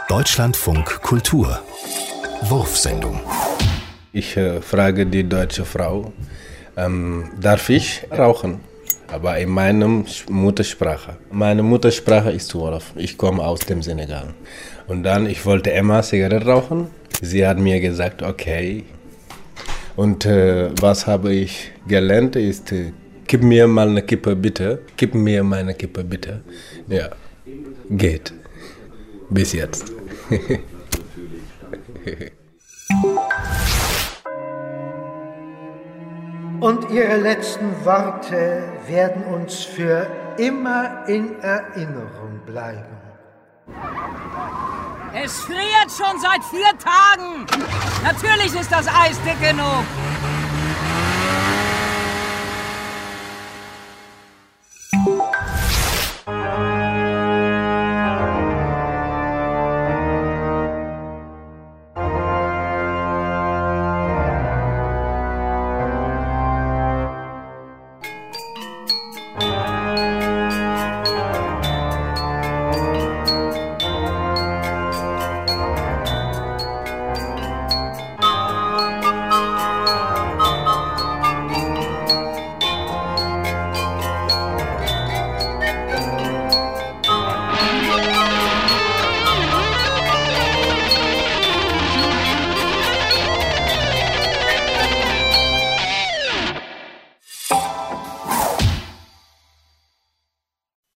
Deutschlandfunk Kultur Wurfsendung. Ich frage die deutsche Frau, darf ich rauchen? Aber in meiner Muttersprache. Meine Muttersprache ist Wolof. Ich komme aus dem Senegal. Und dann, ich wollte immer Zigarette rauchen. Sie hat mir gesagt, okay. Und was habe ich gelernt ist, gib mir mal eine Kippe bitte. Gib mir meine Kippe bitte. Ja, geht. Bis jetzt. Und ihre letzten Worte werden uns für immer in Erinnerung bleiben. Es friert schon seit 4 Tagen. Natürlich ist das Eis dick genug.